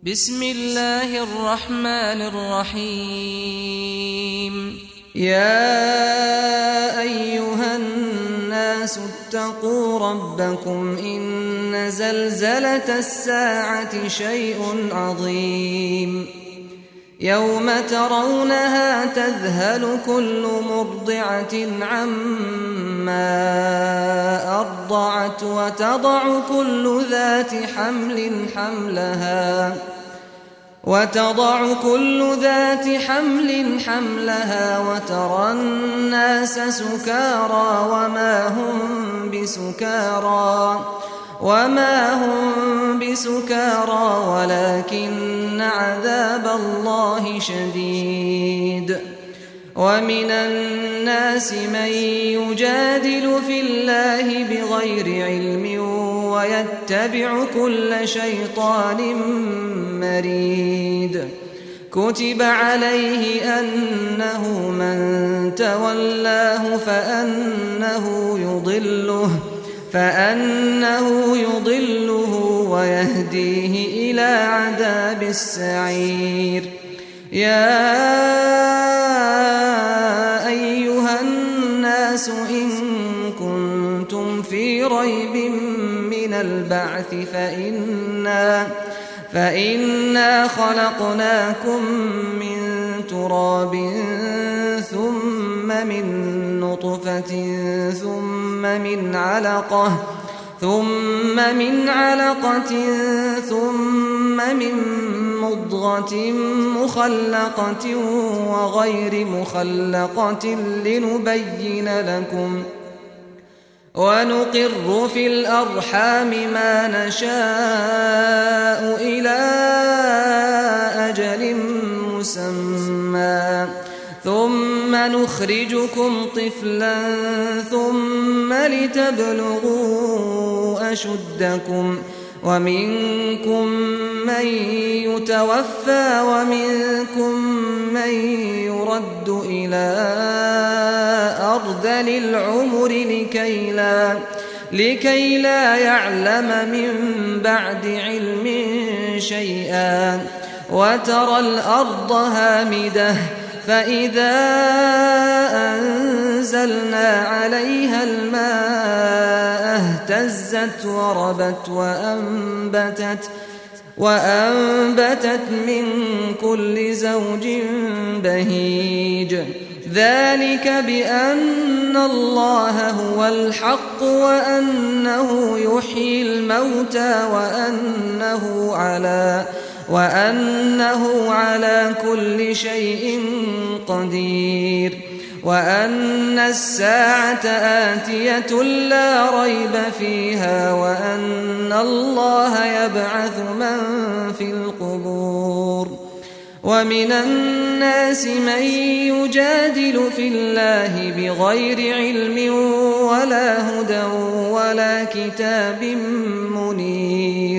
بسم الله الرحمن الرحيم. يا أيها الناس اتقوا ربكم إن زلزلة الساعة شيء عظيم يوم ترونها تذهل كل مرضعة عما أرضعت وتضع كل ذات حمل حملها وترى الناس سكارى وما هم بسكارى ولكن عذاب الله شديد. ومن الناس من يجادل في الله بغير علم ويتبع كل شيطان مريد. كتب عليه أنه من تولاه فأنه يضله ويهديه إلى عذاب السعير. يا أيها الناس إن كنتم في ريب من البعث فإنا خلقناكم من تراب ثم من نطفة ثم من علقة ثم من مضغة مخلقة وغير مخلقة لنبين لكم ونقر في الأرحام ما نشاء إلى أجل مسمى ثم نخرجكم طفلا ثم لتبلغوا أشدكم ومنكم من يتوفى ومنكم من يرد إلى أرذل العمر لكي لا يعلم من بعد علم شيئا. وترى الأرض هامدة فإذا أنزلنا عليها الماء اهتزت وربت وأنبتت من كل زوج بهيج. ذلك بأن الله هو الحق وأنه يحيي الموتى وأنه على كل شيء قدير. وأن الساعة آتية لا ريب فيها وأن الله يبعث من في القبور. ومن الناس من يجادل في الله بغير علم ولا هدى ولا كتاب منير.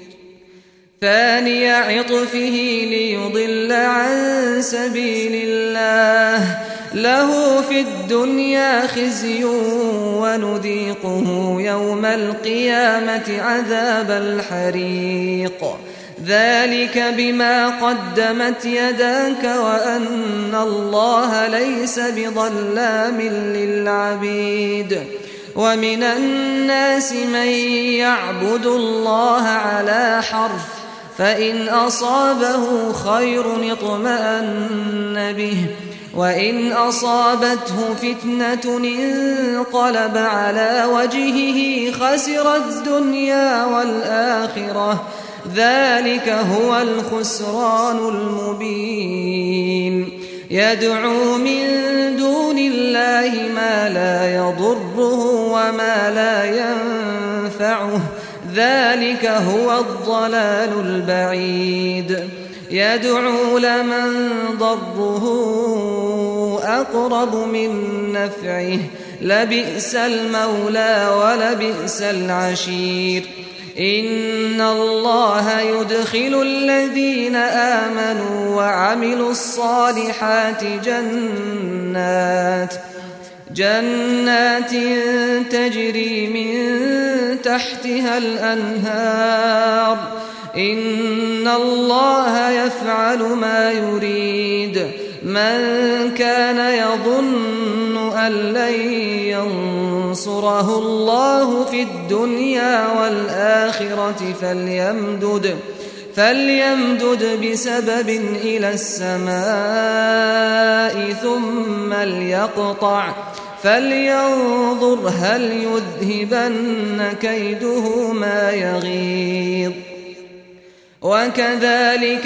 ثاني عطفه ليضل عن سبيل الله له في الدنيا خزي ونذيقه يوم القيامة عذاب الحريق. ذلك بما قدمت يداك وأن الله ليس بظلام للعبيد. ومن الناس من يعبد الله على حرف فإن أصابه خير اطمأن به وإن أصابته فتنة انقلب على وجهه خسر الدنيا والآخرة. ذلك هو الخسران المبين. يدعو من دون الله ما لا يضره وما لا ينفعه. ذلك هو الضلال البعيد. يدعو لمن ضره أقرب من نفعه لبئس المولى ولبئس العشير. إن الله يدخل الذين آمنوا وعملوا الصالحات جنات تجري من تحتها الأنهار إن الله يفعل ما يريد من كان يظن أن لن ينصره الله في الدنيا والآخرة فليمدد بسبب إلى السماء ثم ليقطع فلينظر هل يذهبن كيده ما يغيظ وكذلك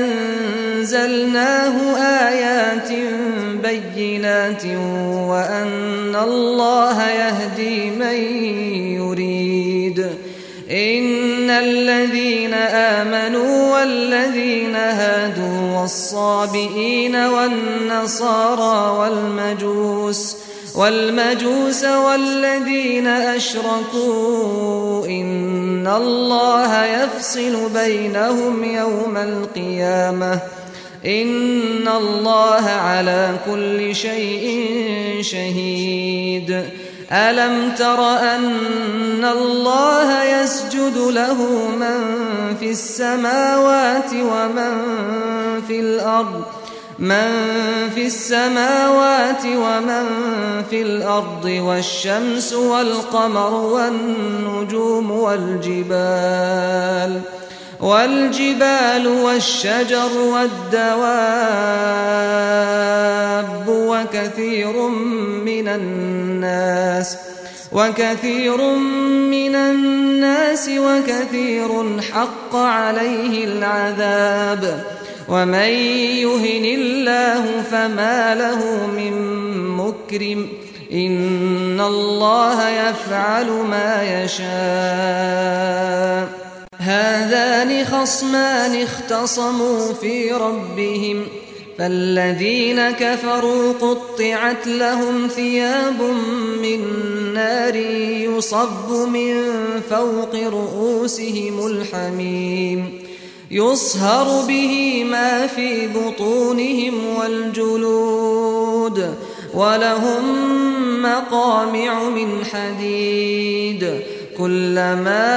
أنزلناه آيات بينات وأن الله يهدي من يريد إن الذين آمنوا والذين هادوا والصابئين والنصارى والمجوس والذين أشركوا إن الله يفصل بينهم يوم القيامة إن الله على كل شيء شهيد ألم تر أن الله يسجد له من في السماوات ومن في الأرض والشمس والقمر والنجوم والجبال والشجر والدواب وكثير من الناس وكثير حق عليه العذاب ومن يهن الله فما له من مكرم إن الله يفعل ما يشاء هذان خصمان اختصموا في ربهم فالذين كفروا قطعت لهم ثياب من نار يصب من فوق رؤوسهم الحميم يصهر به ما في بطونهم والجلود ولهم مقامع من حديد كلما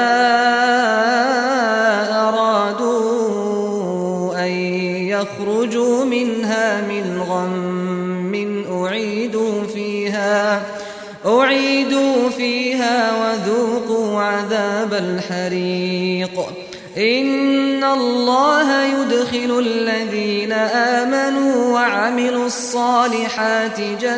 أرادوا أن يخرجوا منها من غم أعيدوا فيها وذوقوا عذاب الحريق إن الله يدخل الذين آمنوا وعملوا الصالحات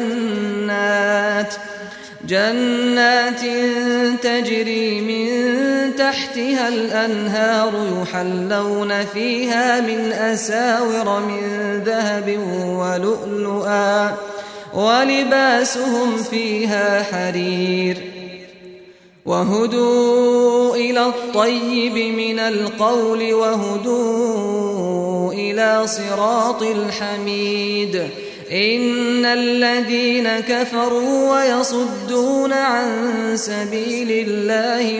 جنات تجري من تحتها الأنهار يحلون فيها من أساور من ذهب ولؤلؤا ولباسهم فيها حرير وهدوا إلى الطيب من القول وهدوا إلى صراط الحميد إن الذين كفروا ويصدون عن سبيل الله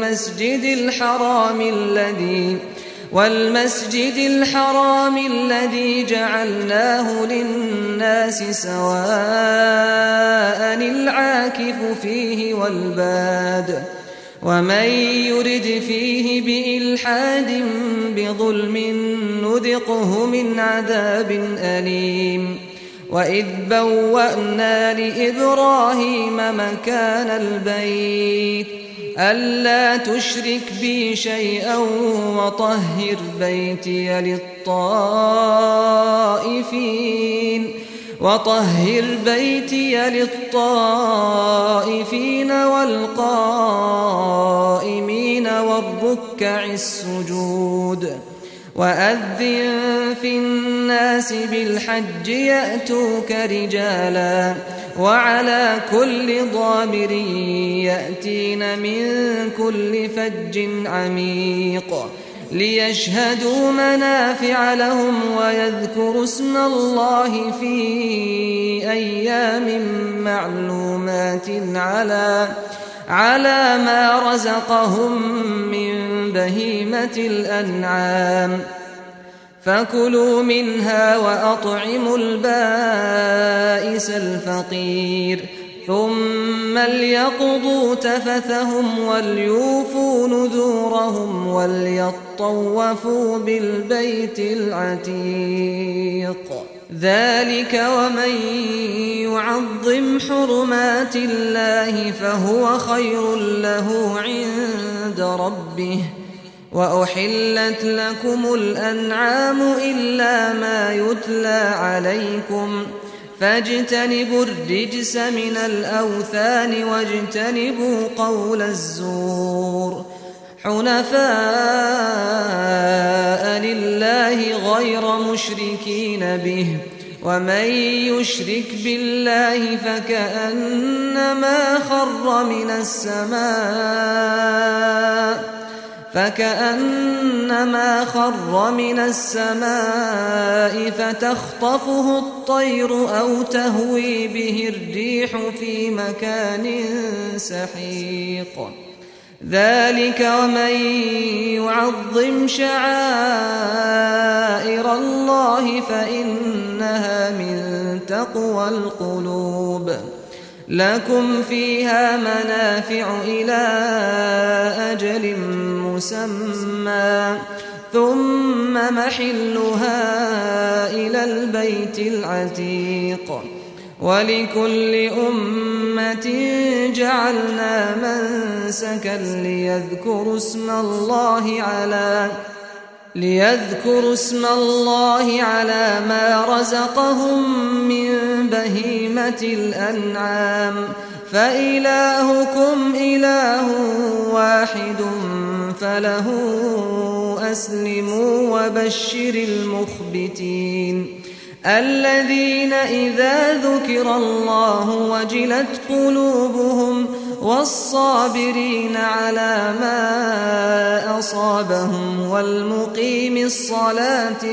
والمسجد الحرام الذي جعلناه للناس سواء العاكف فيه والباد ومن يرد فيه بإلحاد بظلم نذقه من عذاب أليم وإذ بوأنا لإبراهيم مكان البيت ألا تشرك بي شيئا وطهر بيتي للطائفين والقائمين والركع السجود وأذن في الناس بالحج يأتوك رجالا وعلى كل ضامر يأتين من كل فج عميق ليشهدوا منافع لهم ويذكروا اسم الله في أيام معلومات على ما رزقهم من بهيمة الأنعام فكلوا منها وأطعموا البائس الفقير ثم ليقضوا تفثهم وليوفوا نذورهم وليطوفوا بالبيت العتيق ذلك ومن يعظم حرمات الله فهو خير له عند ربه وأحلت لكم الأنعام إلا ما يتلى عليكم فاجتنبوا الرجس من الأوثان واجتنبوا قول الزور حنفاء لله غير مشركين به ومن يشرك بالله فكأنما خر من السماء فتخطفه الطير أو تهوي به الريح في مكان سحيق ذلك ومن يعظم شعائر الله فإنها من تقوى القلوب لكم فيها منافع إلى أجل مسمى ثم محلها إلى البيت العتيق ولكل أمة جعلنا منسكا ليذكروا اسم الله على ما رزقهم من بهيمة الأنعام فإلهكم إله واحد فله أسلموا وبشر المخبتين الذين إذا ذكر الله وجلت قلوبهم والصابرين على ما أصابهم والمقيم الصلاة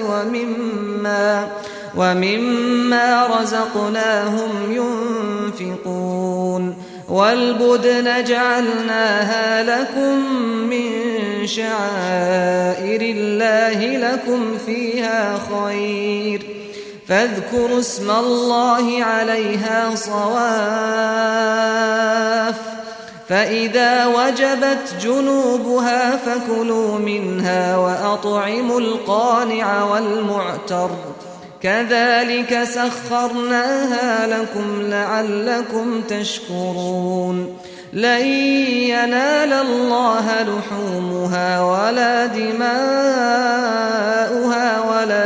ومما رزقناهم ينفقون والبدن جعلناها لكم من شعائر الله لكم فيها خير فاذكروا اسم الله عليها صواف فإذا وجبت جنوبها فكلوا منها وأطعموا القانع والمعتر كذلك سخرناها لكم لعلكم تشكرون لن ينال الله لحومها ولا دماؤها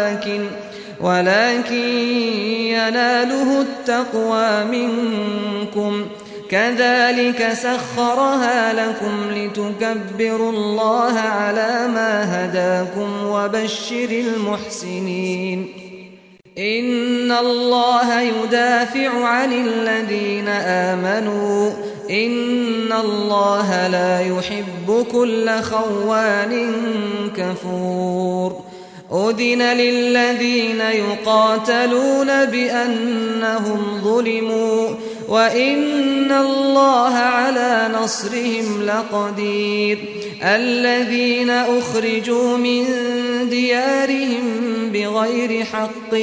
ولكن يناله التقوى منكم كذلك سخرها لكم لتكبروا الله على ما هداكم وبشر المحسنين إن الله يدافع عن الذين آمنوا إن الله لا يحب كل خوان كفور أذن للذين يقاتلون بأنهم ظلموا وإن الله على نصرهم لقدير الذين أخرجوا من ديارهم بغير حق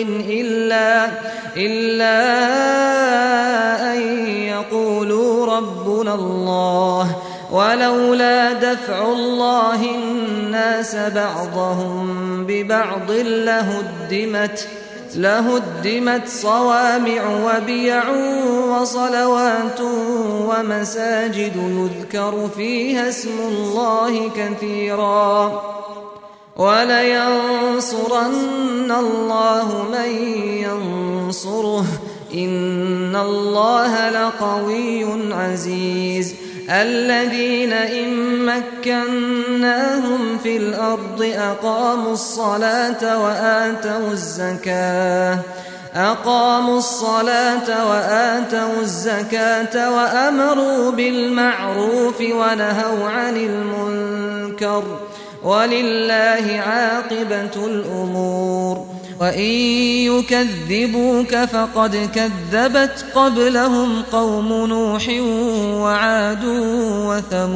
إلا أن يقولوا ربنا الله ولولا دفع الله الناس بعضهم ببعض لهدمت صوامع وبيع وصلوات ومساجد يذكر فيها اسم الله كثيرا ولينصرن الله من ينصره إن الله لقوي عزيز الذين إن مكناهم في الأرض أقاموا الصلاة وآتوا الزكاة وأمروا بالمعروف ونهوا عن المنكر ولله عاقبة الأمور وإن يكذبوك فقد كذبت قبلهم قوم نوح وعاد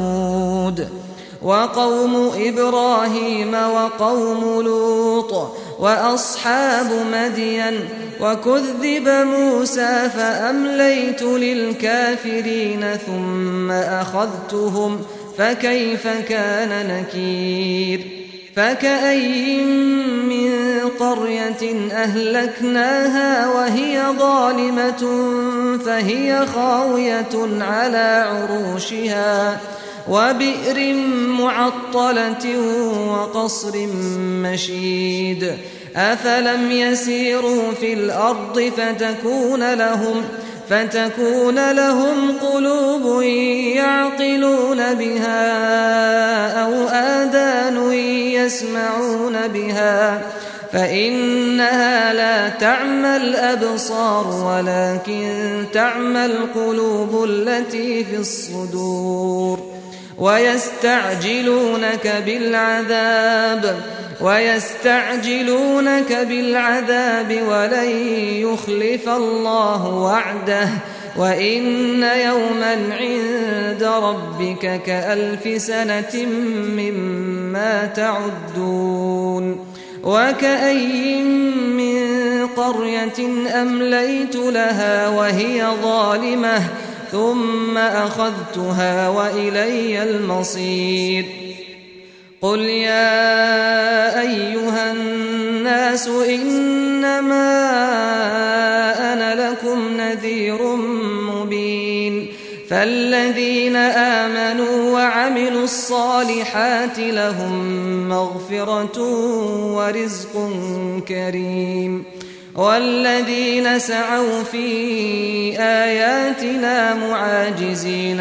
وثمود وقوم إبراهيم وقوم لوط وأصحاب مدين وكذب موسى فأمليت للكافرين ثم أخذتهم فكيف كان نكير فكأي من قرية أهلكناها وهي ظالمة فهي خاوية على عروشها وبئر معطلة وقصر مشيد أفلم يسيروا في الأرض فتكون لهم قلوب يعقلون بها أو آذان يسمعون بها فإنها لا تعمى الأبصار ولكن تعمى القلوب التي في الصدور ويستعجلونك بالعذاب ولن يخلف الله وعده وإن يوما عند ربك كألف سنة مما تعدون وكأي من قرية أمليت لها وهي ظالمة ثم أخذتها وإلي المصير قل يا أيها الناس إنما أنا لكم نذير مبين فالذين آمنوا وعملوا الصالحات لهم مغفرة ورزق كريم والذين سعوا في آياتنا معاجزين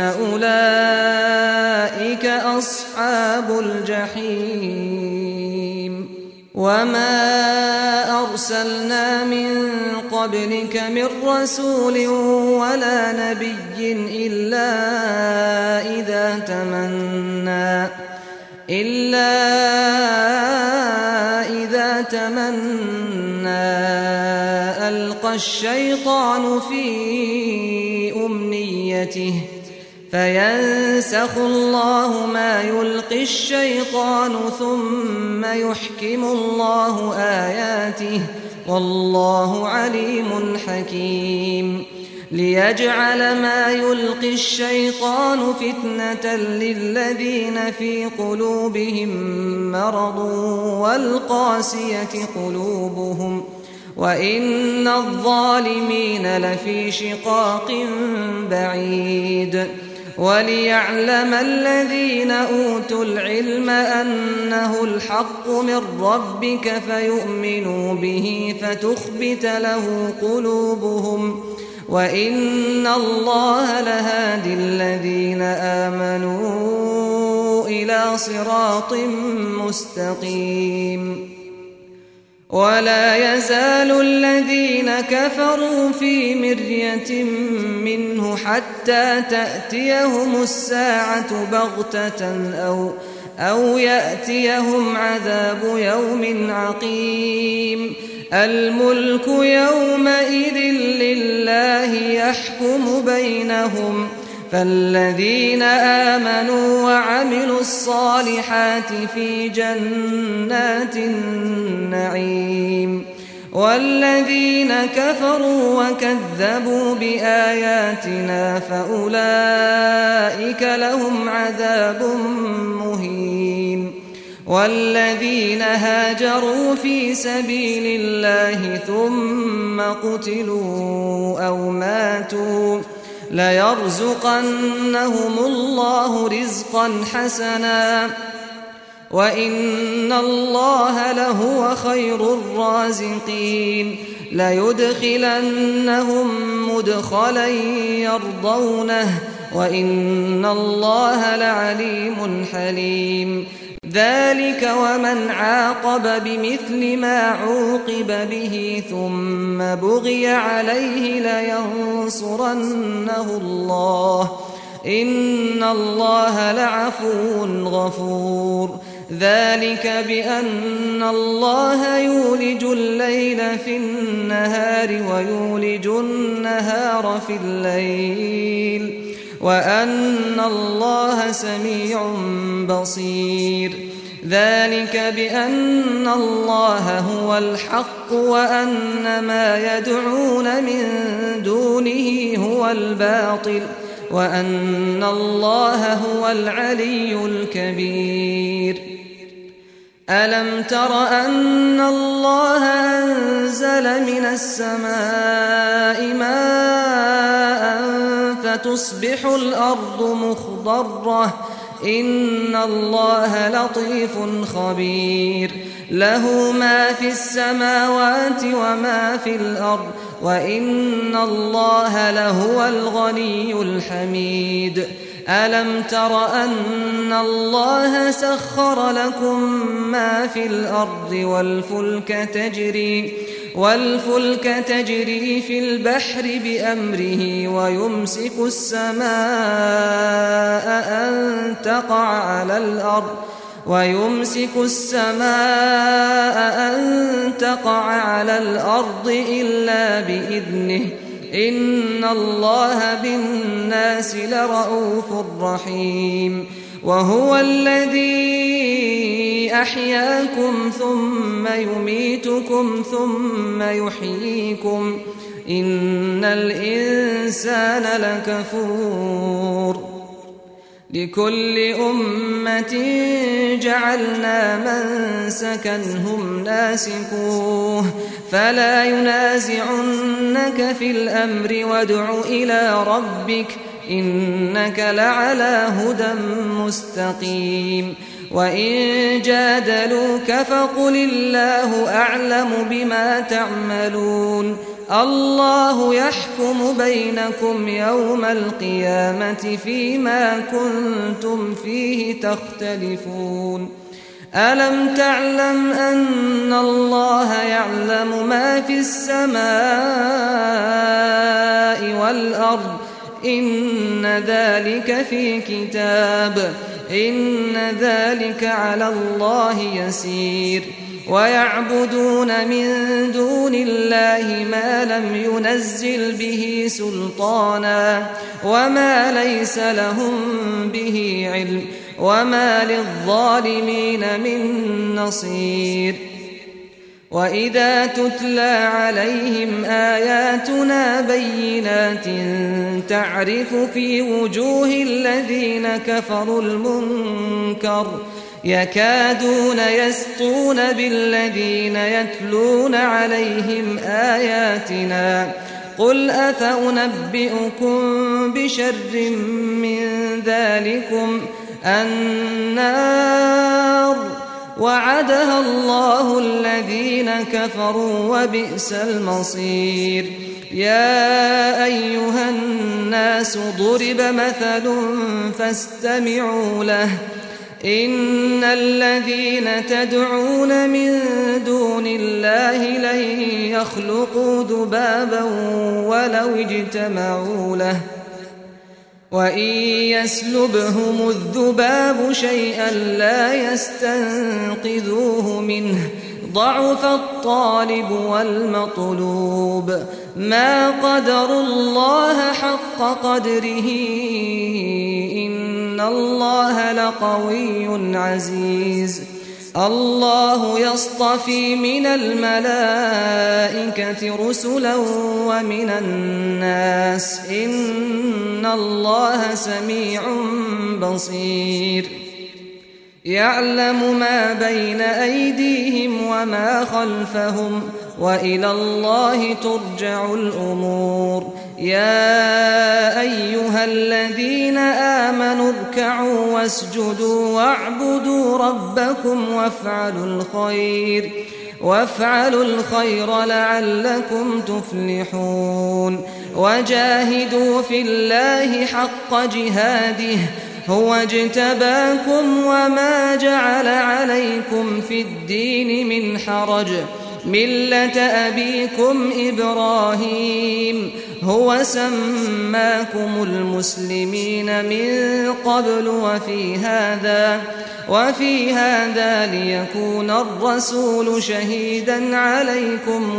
أولئك أصحاب الجحيم وما أرسلنا من قبلك من رسول ولا نبي إلا إذا تمنى ألقى الشيطان في أمنيته فينسخ الله ما يلقي الشيطان ثم يحكم الله آياته والله عليم حكيم ليجعل ما يلقي الشيطان فتنة للذين في قلوبهم مرض والقاسية قلوبهم وإن الظالمين لفي شقاق بعيد وليعلم الذين أوتوا العلم أنه الحق من ربك فيؤمنوا به فتخبت له قلوبهم وإن الله لهادي الذين آمنوا إلى صراط مستقيم ولا يزال الذين كفروا في مرية منه حتى تأتيهم الساعة بغتة أو يأتيهم عذاب يوم عقيم الملك يومئذ لله يحكم بينهم فالذين آمنوا وعملوا الصالحات في جنات النعيم والذين كفروا وكذبوا بآياتنا فأولئك لهم عذاب مهين والذين هاجروا في سبيل الله ثم قتلوا أو ماتوا ليرزقنهم الله رزقا حسنا وإن الله لهو خير الرازقين ليدخلنهم مدخلا يرضونه وإن الله لعليم حليم ذلك ومن عاقب بمثل ما عوقب به ثم بغي عليه لينصرنه الله إن الله لعفو غفور ذلك بأن الله يولج الليل في النهار ويولج النهار في الليل وأن الله سميع بصير ذلك بأن الله هو الحق وأن ما يدعون من دونه هو الباطل وأن الله هو العلي الكبير ألم تر أن الله أنزل من السماء ماء فتصبح الأرض مخضرة إن الله لطيف خبير له ما في السماوات وما في الأرض وإن الله لهو الغني الحميد ألم تر أن الله سخر لكم ما في الأرض والفلك تجري في البحر بأمره ويمسك السماء أن تقع على الأرض إلا بإذنه إن الله بالناس لرءوف رحيم وهو الذي أحياكم ثم يميتكم ثم يحييكم إن الإنسان لكفور لكل أمة جعلنا منسكا هم ناسكوه فلا ينازعنك في الأمر وادع إلى ربك إنك لعلى هدى مستقيم وإن جادلوك فقل الله أعلم بما تعملون الله يحكم بينكم يوم القيامة فيما كنتم فيه تختلفون ألم تعلم أن الله يعلم ما في السماء والأرض إن ذلك في كتاب إن ذلك على الله يسير ويعبدون من دون الله ما لم ينزل به سلطانا وما ليس لهم به علم وما للظالمين من نصير وإذا تتلى عليهم آياتنا بينات تعرف في وجوه الذين كفروا المنكر يكادون يسطون بالذين يتلون عليهم آياتنا قل أفأنبئكم بشر من ذلكم النار وعدها الله الذين كفروا وبئس المصير يا أيها الناس ضرب مثل فاستمعوا له إن الذين تدعون من دون الله لن يخلقوا ذبابا ولو اجتمعوا له وإن يسلبهم الذباب شيئا لا يستنقذوه منه ضعف الطالب والمطلوب ما قدروا الله حق قدره إن الله لقوي عزيز الله يصطفي من الملائكة رسلا ومن الناس إن الله سميع بصير يعلم ما بين أيديهم وما خلفهم وإلى الله ترجع الأمور يا أيها الذين آمنوا اركعوا واسجدوا واعبدوا ربكم وافعلوا الخير لعلكم تفلحون وجاهدوا في الله حق جهاده هو اجتباكم وما جعل عليكم في الدين من حرج ملة أبيكم إبراهيم هو سماكم المسلمين من قبل وفي هذا ليكون الرسول شهيدا عليكم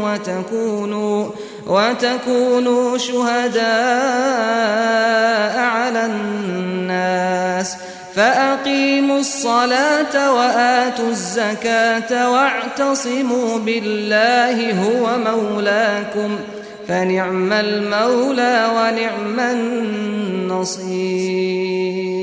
وتكونوا شهداء على الناس فأقيموا الصلاة وآتوا الزكاة واعتصموا بالله هو مولاكم فنعم المولى ونعم النصير.